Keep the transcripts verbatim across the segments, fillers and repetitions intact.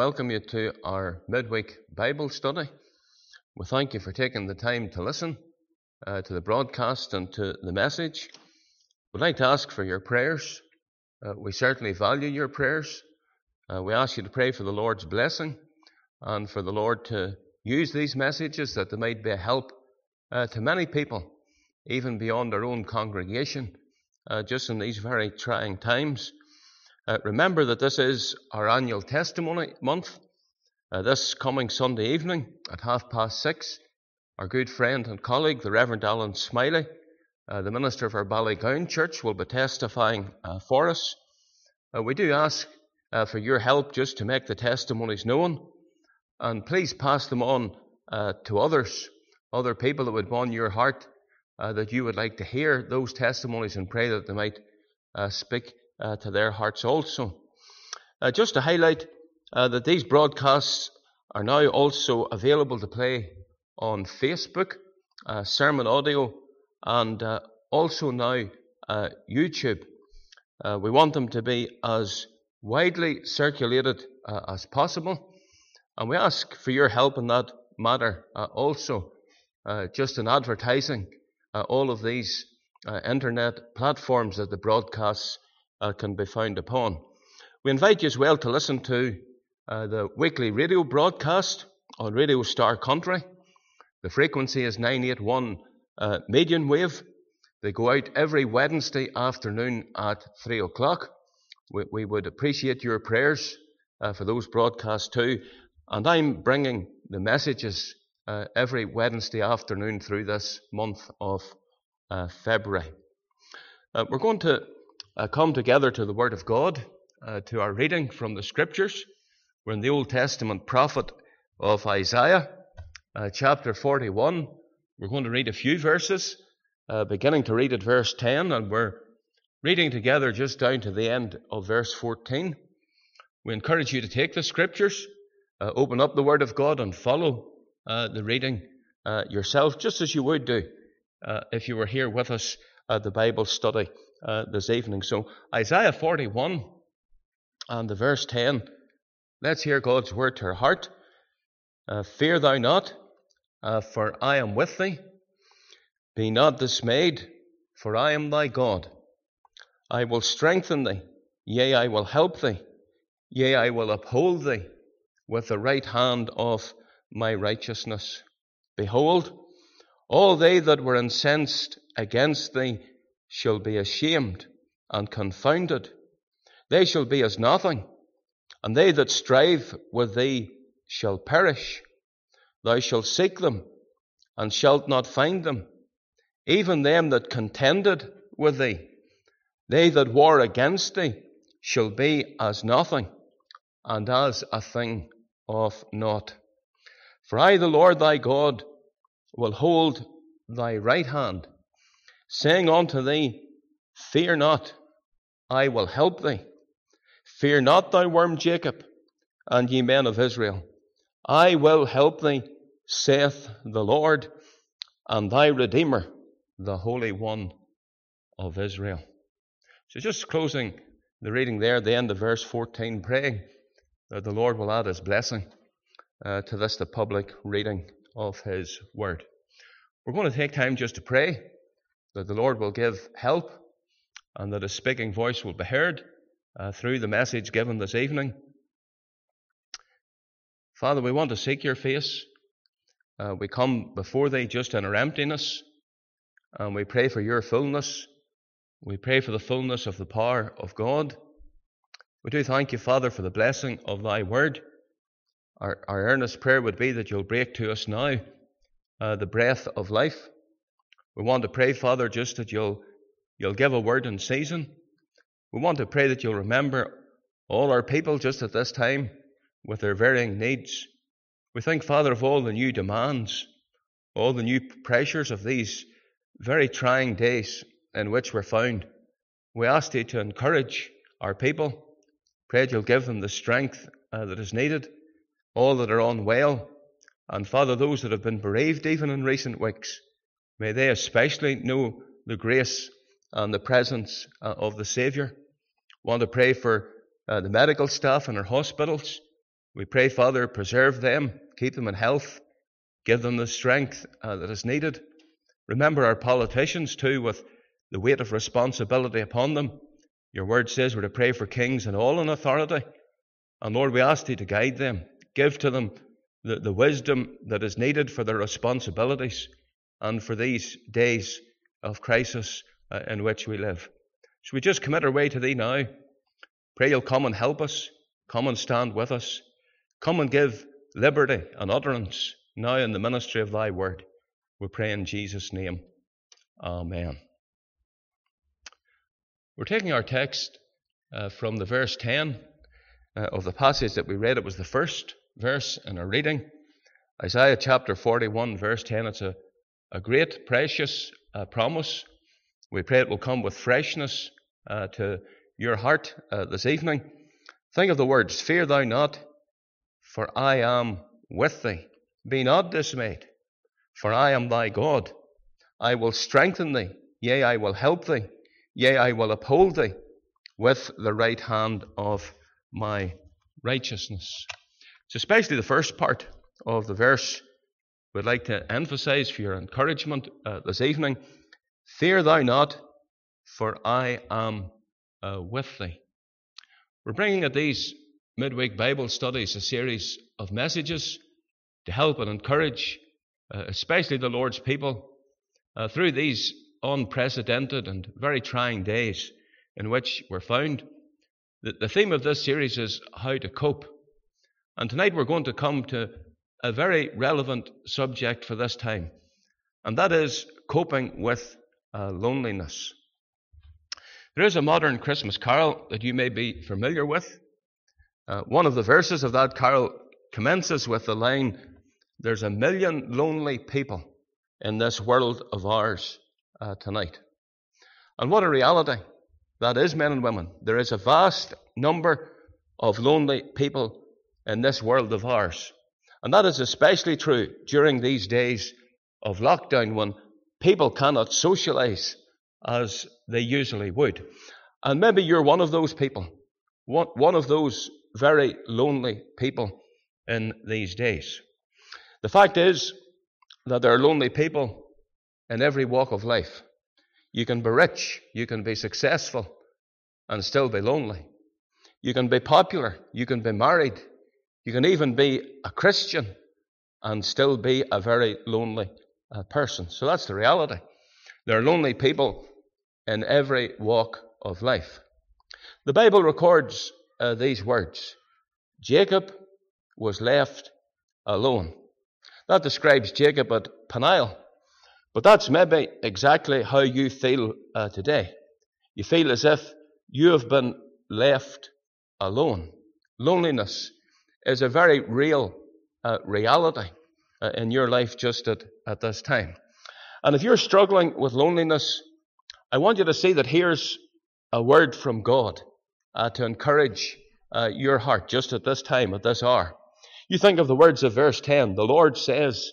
welcome you to our midweek Bible study. We thank you for taking the time to listen uh, to the broadcast and to the message. We'd like to ask for your prayers. Uh, we certainly value your prayers. Uh, we ask you to pray for the Lord's blessing and for the Lord to use these messages that they might be a help uh, to many people, even beyond our own congregation, uh, just in these very trying times. Uh, remember that this is our annual testimony month. Uh, this coming Sunday evening at half past six, our good friend and colleague, the Reverend Alan Smiley, uh, the minister of our Ballygown Church, will be testifying uh, for us. Uh, we do ask uh, for your help just to make the testimonies known, and please pass them on uh, to others, other people that would won your heart, uh, that you would like to hear those testimonies, and pray that they might uh, speak Uh, to their hearts also. Uh, just to highlight uh, that these broadcasts are now also available to play on Facebook, uh, sermon audio, and uh, also now uh, YouTube. Uh, we want them to be as widely circulated uh, as possible, and we ask for your help in that matter uh, also, uh, just in advertising uh, all of these uh, internet platforms that the broadcasts Uh, can be found upon. We invite you as well to listen to uh, the weekly radio broadcast on Radio Star Country. The frequency is nine eighty-one uh, medium wave. They go out every Wednesday afternoon at three o'clock. We, we would appreciate your prayers uh, for those broadcasts too. And I'm bringing the messages uh, every Wednesday afternoon through this month of uh, February. Uh, we're going to Uh, come together to the Word of God, uh, to our reading from the Scriptures. We're in the Old Testament prophet of Isaiah, uh, chapter forty-one. We're going to read a few verses, uh, beginning to read at verse ten, and we're reading together just down to the end of verse fourteen. We encourage you to take the Scriptures, uh, open up the Word of God, and follow uh, the reading uh, yourself, just as you would do uh, if you were here with us at the Bible study Uh, this evening. So Isaiah forty-one and the verse ten. Let's hear God's word to our heart. Uh, Fear thou not, uh, for I am with thee. Be not dismayed, for I am thy God. I will strengthen thee, yea, I will help thee. Yea, I will uphold thee with the right hand of my righteousness. Behold, all they that were incensed against thee shall be ashamed and confounded. They shall be as nothing, and they that strive with thee shall perish. Thou shalt seek them, and shalt not find them, even them that contended with thee. They that war against thee shall be as nothing, and as a thing of naught. For I, the Lord thy God, will hold thy right hand, saying unto thee, Fear not, I will help thee. Fear not, thou worm Jacob, and ye men of Israel. I will help thee, saith the Lord, and thy Redeemer, the Holy One of Israel. So just closing the reading there, the end of verse fourteen, praying that the Lord will add his blessing uh, to this, the public reading of his word. We're going to take time just to pray that the Lord will give help and that his speaking voice will be heard uh, through the message given this evening. Father, we want to seek your face. Uh, we come before thee just in our emptiness, and we pray for your fullness. We pray for the fullness of the power of God. We do thank you, Father, for the blessing of thy word. Our, our earnest prayer would be that you'll break to us now uh, the breath of life. We want to pray, Father, just that you'll, you'll give a word in season. We want to pray that you'll remember all our people just at this time with their varying needs. We think, Father, of all the new demands, all the new pressures of these very trying days in which we're found. We ask thee to encourage our people. Pray that you'll give them the strength uh, that is needed, all that are unwell, and Father, those that have been bereaved even in recent weeks. May they especially know the grace and the presence uh, of the Saviour. We want to pray for uh, the medical staff in our hospitals. We pray, Father, preserve them, keep them in health, give them the strength uh, that is needed. Remember our politicians too, with the weight of responsibility upon them. Your word says we're to pray for kings and all in authority. And Lord, we ask thee to guide them. Give to them the, the wisdom that is needed for their responsibilities and for these days of crisis uh, in which we live. So we just commit our way to thee now. Pray you'll come and help us. Come and stand with us. Come and give liberty and utterance now in the ministry of thy word. We pray in Jesus' name. Amen. We're taking our text uh, from the verse ten uh, of the passage that we read. It was the first verse in our reading. Isaiah chapter forty-one, verse ten. It's a, a great, precious uh, promise. We pray it will come with freshness uh, to your heart uh, this evening. Think of the words, fear thou not, for I am with thee. Be not dismayed, for I am thy God. I will strengthen thee, yea, I will help thee. Yea, I will uphold thee with the right hand of my righteousness. It's especially the first part of the verse we'd like to emphasize for your encouragement uh, this evening. Fear thou not, for I am uh, with thee. We're bringing at these midweek Bible studies a series of messages to help and encourage, uh, especially the Lord's people, uh, through these unprecedented and very trying days in which we're found. The, the theme of this series is how to cope. And tonight we're going to come to a very relevant subject for this time, and that is coping with uh, loneliness. There is a modern Christmas carol that you may be familiar with. Uh, one of the verses of that carol commences with the line, "There's a million lonely people in this world of ours uh, tonight." And what a reality that is, men and women. There is a vast number of lonely people in this world of ours. And that is especially true during these days of lockdown, when people cannot socialize as they usually would. And maybe you're one of those people, one, one of those very lonely people in these days. The fact is that there are lonely people in every walk of life. You can be rich, you can be successful, and still be lonely. You can be popular, you can be married, you can even be a Christian and still be a very lonely uh, person. So that's the reality. There are lonely people in every walk of life. The Bible records uh, these words. Jacob was left alone. That describes Jacob at Peniel. But that's maybe exactly how you feel uh, today. You feel as if you have been left alone. Loneliness is a very real uh, reality uh, in your life just at, at this time. And if you're struggling with loneliness, I want you to see that here's a word from God uh, to encourage uh, your heart just at this time, at this hour. You think of the words of verse ten. The Lord says,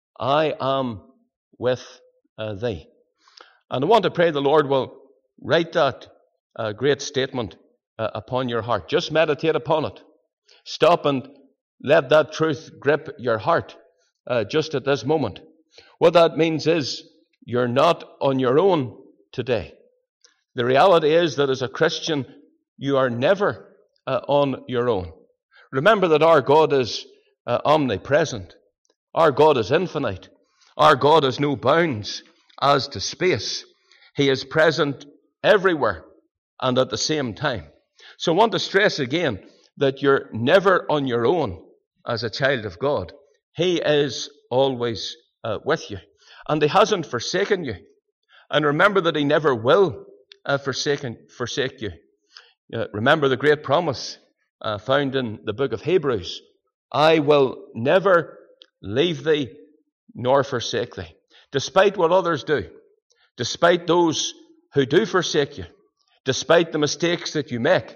I am with uh, thee. And I want to pray the Lord will write that uh, great statement uh, upon your heart. Just meditate upon it. Stop and let that truth grip your heart uh, just at this moment. What that means is you're not on your own today. The reality is that as a Christian, you are never uh, on your own. Remember that our God is uh, omnipresent. Our God is infinite. Our God has no bounds as to space. He is present everywhere and at the same time. So I want to stress again that you're never on your own as a child of God. He is always uh, with you. And He hasn't forsaken you. And remember that He never will uh, forsaken, forsake you. Uh, remember the great promise uh, found in the book of Hebrews. I will never leave thee nor forsake thee. Despite what others do, despite those who do forsake you, despite the mistakes that you make,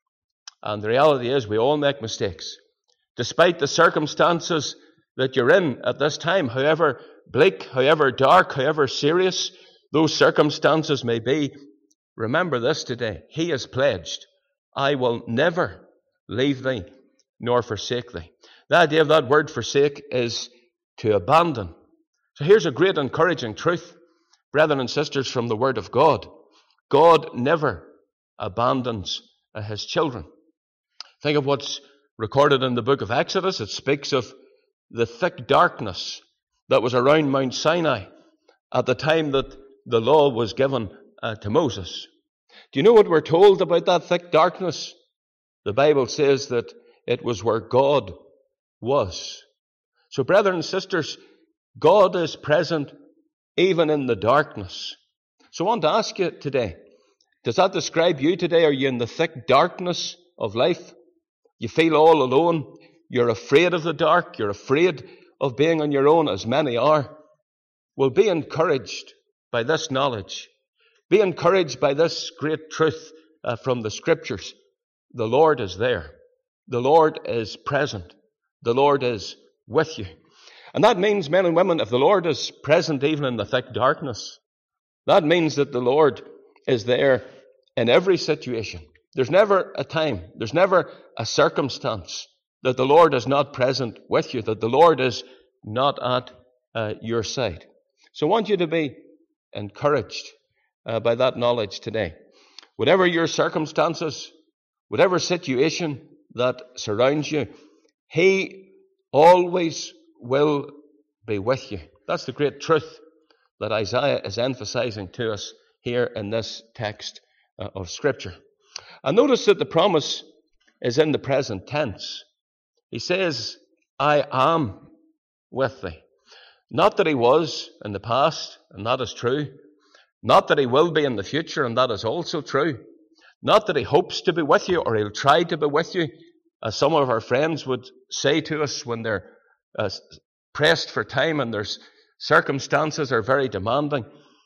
and the reality is we all make mistakes, despite the circumstances that you're in at this time, however bleak, however dark, however serious those circumstances may be, remember this today. He has pledged, I will never leave thee nor forsake thee. The idea of that word forsake is to abandon. So here's a great encouraging truth, brethren and sisters, from the Word of God. God never abandons uh, his children. Think of what's recorded in the book of Exodus. It speaks of the thick darkness that was around Mount Sinai at the time that the law was given uh, to Moses. Do you know what we're told about that thick darkness? The Bible says that it was where God was. So, brethren and sisters, God is present even in the darkness. So I want to ask you today, does that describe you today? Are you in the thick darkness of life? You feel all alone. You're afraid of the dark. You're afraid of being on your own, as many are. Well, be encouraged by this knowledge. Be encouraged by this great truth uh, from the Scriptures. The Lord is there. The Lord is present. The Lord is with you. And that means, men and women, if the Lord is present even in the thick darkness, that means that the Lord is there in every situation. There's never a time, there's never a circumstance that the Lord is not present with you, that the Lord is not at uh, your side. So I want you to be encouraged uh, by that knowledge today. Whatever your circumstances, whatever situation that surrounds you, He always will be with you. That's the great truth that Isaiah is emphasizing to us here in this text uh, of Scripture. And notice that the promise is in the present tense. He says, I am with thee. Not that he was in the past, and that is true. Not that he will be in the future, and that is also true. Not that he hopes to be with you, or he'll try to be with you, as some of our friends would say to us when they're uh, pressed for time and their circumstances are very demanding.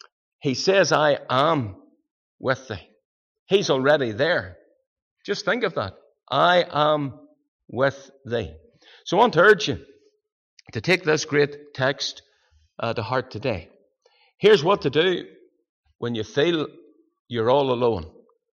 He says, I am with thee. He's already there. Just think of that. I am with thee. So I want to urge you to take this great text uh, to heart today. Here's what to do when you feel you're all alone.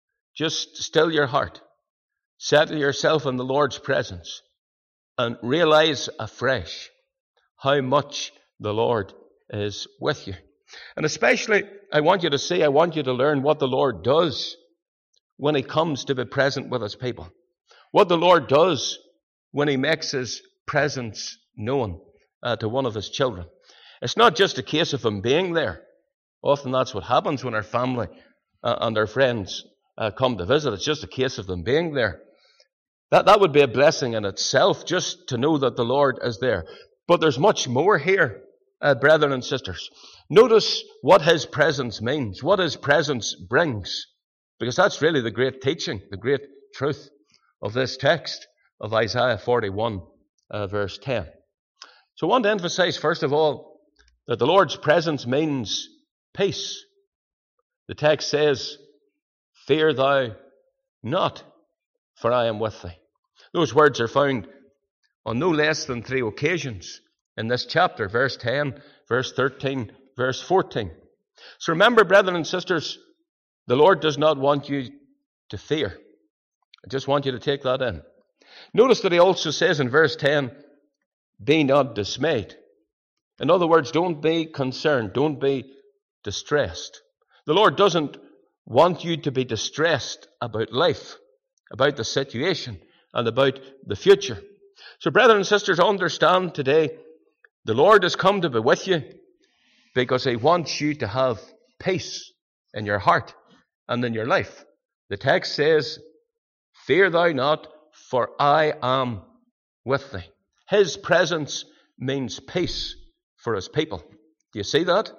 Just still your heart. Settle yourself in the Lord's presence and realize afresh how much the Lord is with you. And especially, I want you to see, I want you to learn what the Lord does when He comes to be present with His people. What the Lord does when He makes His presence known uh, to one of His children. It's not just a case of Him being there. Often that's what happens when our family uh, and our friends uh, come to visit. It's just a case of them being there. That, that would be a blessing in itself, just to know that the Lord is there. But there's much more here, uh, brethren and sisters. Notice what His presence means, what His presence brings. Because that's really the great teaching, the great truth of this text of Isaiah forty-one, uh, verse ten. So I want to emphasize, first of all, that the Lord's presence means peace. The text says, fear thou not, for I am with thee. Those words are found on no less than three occasions in this chapter, verse ten, verse thirteen, verse fourteen. So remember, brethren and sisters, the Lord does not want you to fear. I just want you to take that in. Notice that He also says in verse ten, be not dismayed. In other words, don't be concerned, don't be distressed. The Lord doesn't want you to be distressed about life, about the situation, and about the future. So, brethren and sisters, understand today, the Lord has come to be with you because He wants you to have peace in your heart and in your life. The text says, fear thou not, for I am with thee. His presence means peace for His people. Do you see that?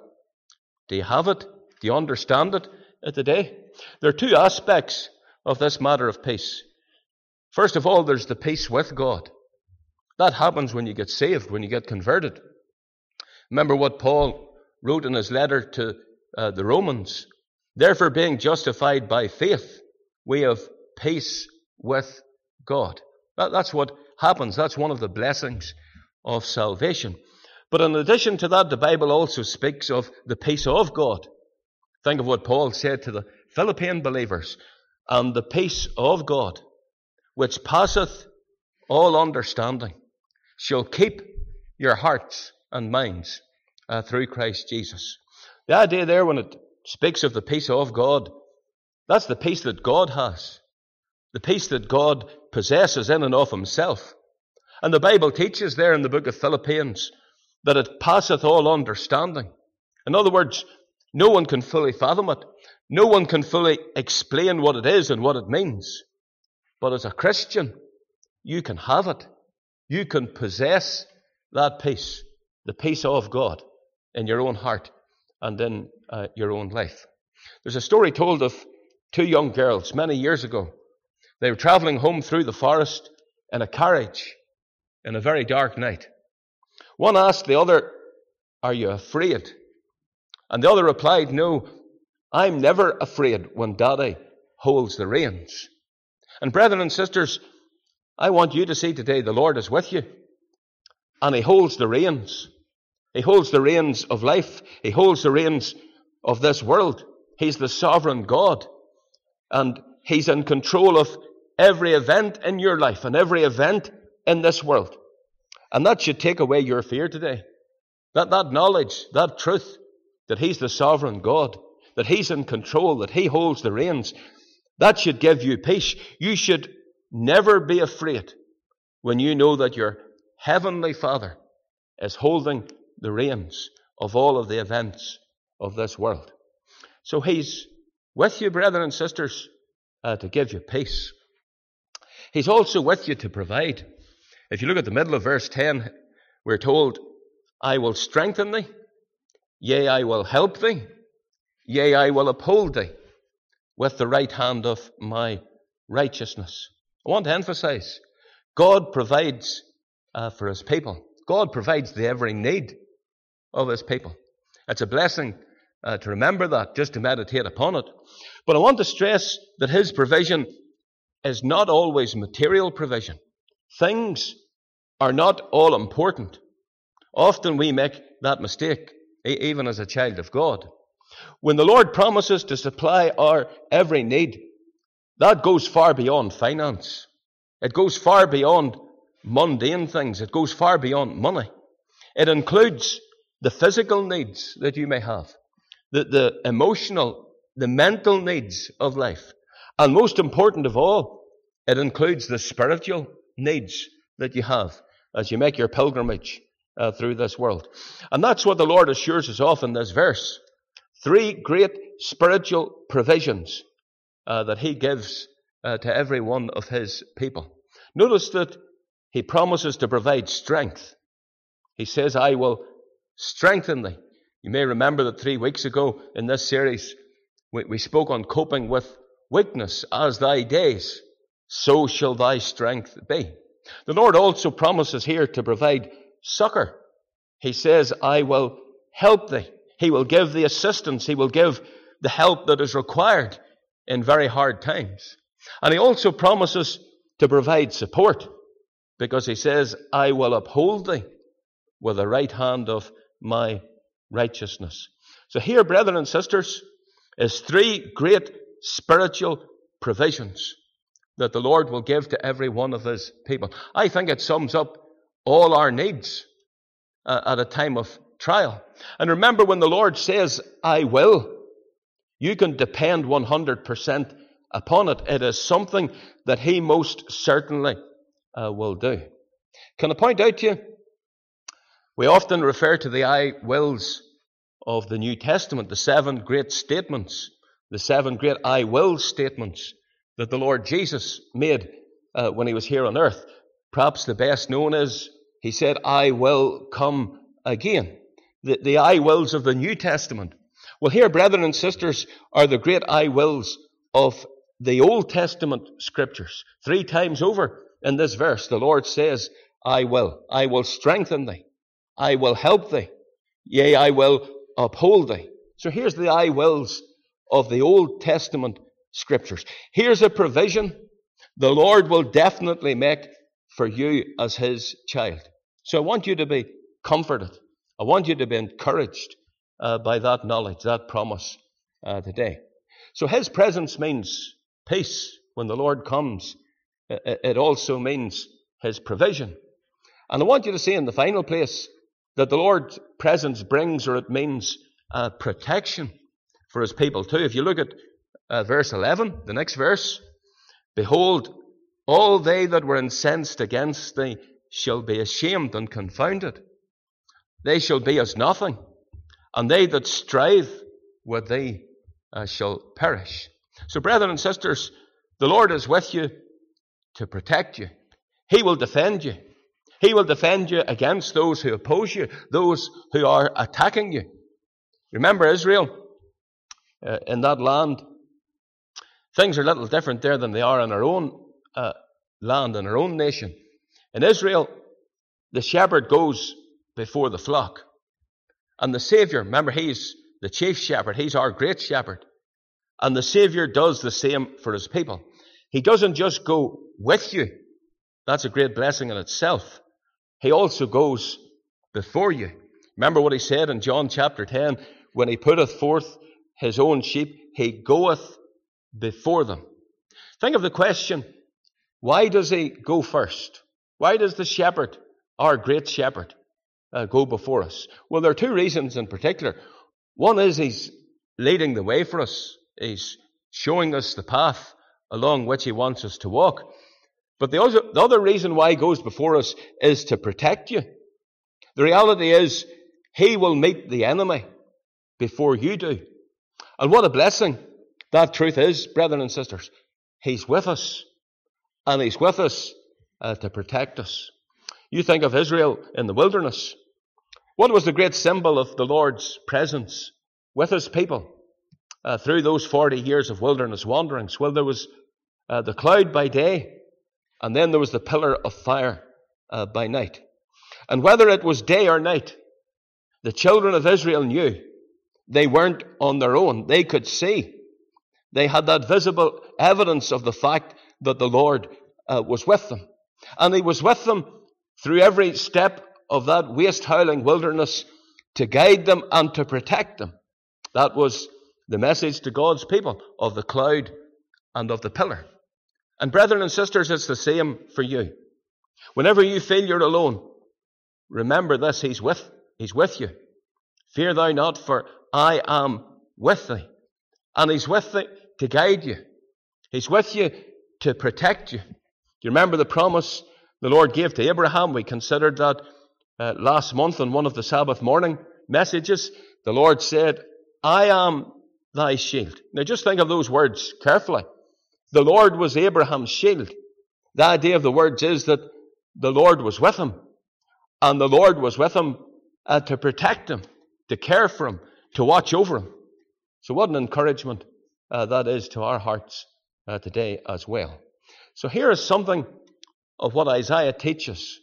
Do you have it? Do you understand it today? There are two aspects of this matter of peace. First of all, there's the peace with God. That happens when you get saved, when you get converted. Remember what Paul wrote in his letter to uh, the Romans. Therefore, being justified by faith, we have peace with God. That, that's what happens. That's one of the blessings of salvation. But in addition to that, the Bible also speaks of the peace of God. Think of what Paul said to the Philippian believers. And the peace of God, which passeth all understanding, shall keep your hearts and minds uh, through Christ Jesus. The idea there, when it speaks of the peace of God, that's the peace that God has, the peace that God possesses in and of himself. And the Bible teaches there in the book of Philippians that it passeth all understanding. In other words, no one can fully fathom it. No one can fully explain what it is and what it means. But as a Christian, you can have it. You can possess that peace, the peace of God, in your own heart and in uh, your own life. There's a story told of two young girls many years ago. They were traveling home through the forest in a carriage in a very dark night. One asked the other, "Are you afraid?" And the other replied, "No, I'm never afraid when Daddy holds the reins." And brethren and sisters, I want you to see today the Lord is with you. And he holds the reins. He holds the reins of life. He holds the reins of this world. He's the sovereign God. And he's in control of every event in your life and every event in this world. And that should take away your fear today. That, that knowledge, that truth, that he's the sovereign God, that he's in control, that he holds the reins, that should give you peace. You should never be afraid when you know that your heavenly Father is holding the reins of all of the events of this world. So he's with you, brethren and sisters, uh, to give you peace. He's also with you to provide. If you look at the middle of verse ten, we're told, "I will strengthen thee, yea, I will help thee, yea, I will uphold thee with the right hand of my righteousness." I want to emphasize, God provides uh, for his people. God provides the every need of his people. It's a blessing uh, to remember that, just to meditate upon it. But I want to stress that his provision is not always material provision. Things are not all important. Often we make that mistake, even as a child of God. When the Lord promises to supply our every need, that goes far beyond finance. It goes far beyond mundane things. It goes far beyond money. It includes the physical needs that you may have, the, the emotional, the mental needs of life. And most important of all, it includes the spiritual needs that you have as you make your pilgrimage uh, through this world. And that's what the Lord assures us of in this verse. Three great spiritual provisions uh, that he gives uh, to every one of his people. Notice that he promises to provide strength. He says, "I will strengthen thee." You may remember that three weeks ago in this series, we, we spoke on coping with weakness. "As thy days, so shall thy strength be." The Lord also promises here to provide succor. He says, "I will help thee." He will give the assistance. He will give the help that is required in very hard times. And he also promises to provide support, because he says, "I will uphold thee with the right hand of my righteousness." So here, brethren and sisters, is three great spiritual provisions that the Lord will give to every one of his people. I think it sums up all our needs uh, at a time of trial. And remember, when the Lord says, "I will," you can depend one hundred percent upon it. It is something that he most certainly uh, will do. Can I point out to you, we often refer to the "I wills" of the New Testament, the seven great statements, the seven great "I will" statements that the Lord Jesus made uh, when he was here on earth. Perhaps the best known is, he said, "I will come again." The, the "I wills" of the New Testament. Well, here, brethren and sisters, are the great "I wills" of the Old Testament scriptures. Three times over in this verse, the Lord says, "I will. I will strengthen thee. I will help thee. Yea, I will uphold thee." So here's the "I wills" of the Old Testament scriptures. Here's a provision the Lord will definitely make for you as his child. So I want you to be comforted. I want you to be encouraged uh, by that knowledge, that promise uh, today. So his presence means peace when the Lord comes. It also means his provision. And I want you to see in the final place that the Lord's presence brings, or it means uh, protection for his people too. If you look at uh, verse eleven, the next verse, behold, all they that were incensed against thee shall be ashamed and confounded. They shall be as nothing, and they that strive with thee uh, shall perish. So, brethren and sisters, the Lord is with you to protect you. He will defend you. He will defend you against those who oppose you, those who are attacking you. Remember Israel, uh, in that land, things are a little different there than they are in our own uh, land, in our own nation. In Israel, the shepherd goes before the flock. And the Savior, remember, he's the chief shepherd. He's our great shepherd. And the Savior does the same for his people. He doesn't just go with you. That's a great blessing in itself. He also goes before you. Remember what he said in John chapter ten, when he putteth forth his own sheep, he goeth before them. Think of the question, why does he go first? Why does the shepherd, our great shepherd, uh, go before us? Well, there are two reasons in particular. One is he's leading the way for us. He's showing us the path along which he wants us to walk. But the other, the other reason why he goes before us is to protect you. The reality is, he will meet the enemy before you do. And what a blessing that truth is, brethren and sisters. He's with us. And he's with us uh, to protect us. You think of Israel in the wilderness. What was the great symbol of the Lord's presence with his people uh, through those forty years of wilderness wanderings? Well, there was uh, the cloud by day, and then there was the pillar of fire uh, by night. And whether it was day or night, the children of Israel knew they weren't on their own. They could see. They had that visible evidence of the fact that the Lord uh, was with them. And he was with them through every step of that waste-howling wilderness to guide them and to protect them. That was the message to God's people of the cloud and of the pillar. And brethren and sisters, it's the same for you. Whenever you feel you're alone, remember this, he's with, he's with you. Fear thou not, for I am with thee. And he's with thee to guide you. He's with you to protect you. Do you remember the promise the Lord gave to Abraham? We considered that uh, last month on one of the Sabbath morning messages. The Lord said, I am thy shield. Now just think of those words carefully. The Lord was Abraham's shield. The idea of the words is that the Lord was with him. And the Lord was with him uh, to protect him, to care for him, to watch over him. So what an encouragement uh, that is to our hearts uh, today as well. So here is something of what Isaiah teaches,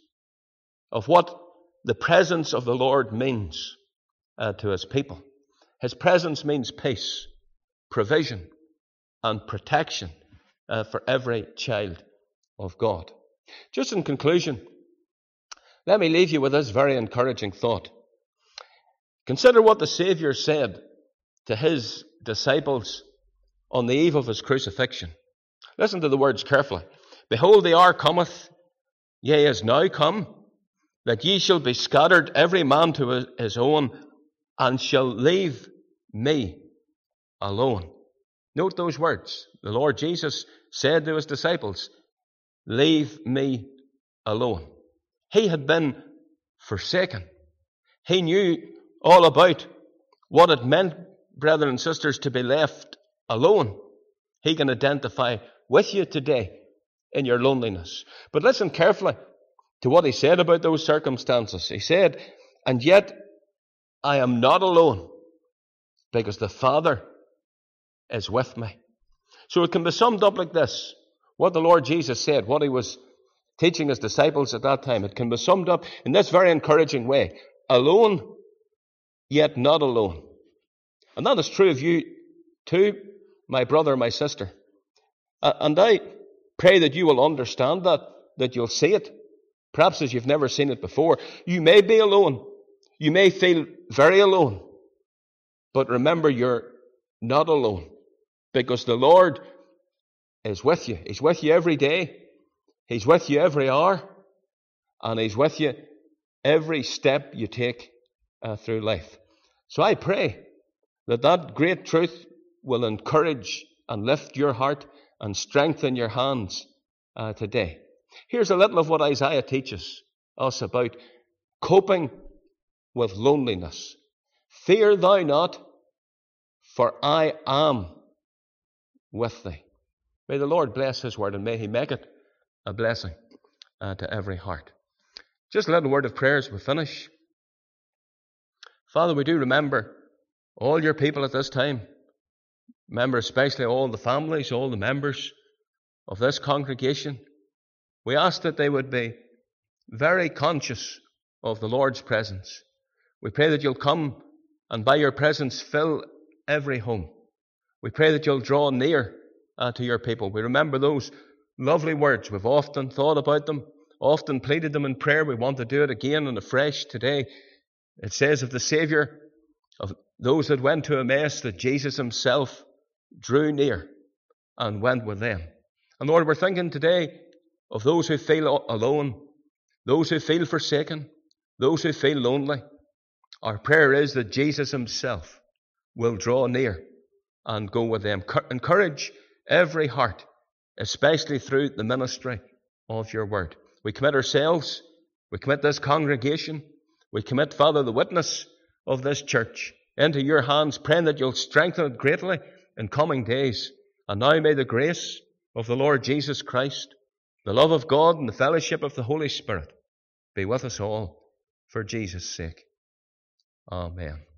of what the presence of the Lord means uh, to his people. His presence means peace, provision, and protection uh, for every child of God. Just in conclusion, let me leave you with this very encouraging thought. Consider what the Savior said to his disciples on the eve of his crucifixion. Listen to the words carefully. Behold, the hour cometh, yea, is now come, that ye shall be scattered every man to his own, and shall leave me alone. Note those words. The Lord Jesus said to his disciples, leave me alone. He had been forsaken. He knew all about what it meant, brethren and sisters, to be left alone. He can identify with you today in your loneliness. But listen carefully to what he said about those circumstances. He said, and yet I am not alone, because the Father is with me. So it can be summed up like this. What the Lord Jesus said, what he was teaching his disciples at that time, it can be summed up in this very encouraging way. Alone, yet not alone. And that is true of you too, my brother, my sister. Uh, and I pray that you will understand that, that you'll see it, perhaps as you've never seen it before. You may be alone. You may feel very alone. But remember, you're not alone, because the Lord is with you. He's with you every day. He's with you every hour. and He's with you every step you take uh, through life. So I pray that that great truth will encourage and lift your heart and strengthen your hands uh, today. Here's a little of what Isaiah teaches us about coping with loneliness. Fear thou not, for I am with thee. May the Lord bless His word, and may He make it a blessing uh, to every heart. Just a little word of prayer as we finish. Father, we do remember all your people at this time. Remember especially all the families, all the members of this congregation. We ask that they would be very conscious of the Lord's presence. We pray that you'll come and by your presence fill every home. We pray that you'll draw near uh, to your people. We remember those lovely words. We've often thought about them, often pleaded them in prayer. We want to do it again and afresh today. It says of the Saviour, of those that went to Emmaus, that Jesus Himself drew near and went with them. And Lord, we're thinking today of those who feel alone, those who feel forsaken, those who feel lonely. Our prayer is that Jesus Himself will draw near and go with them. Encourage every heart, especially through the ministry of your word. We commit ourselves, we commit this congregation, we commit, Father, the witness of this church into your hands, praying that you'll strengthen it greatly in coming days. And now may the grace of the Lord Jesus Christ, the love of God, and the fellowship of the Holy Spirit be with us all for Jesus' sake. Amen.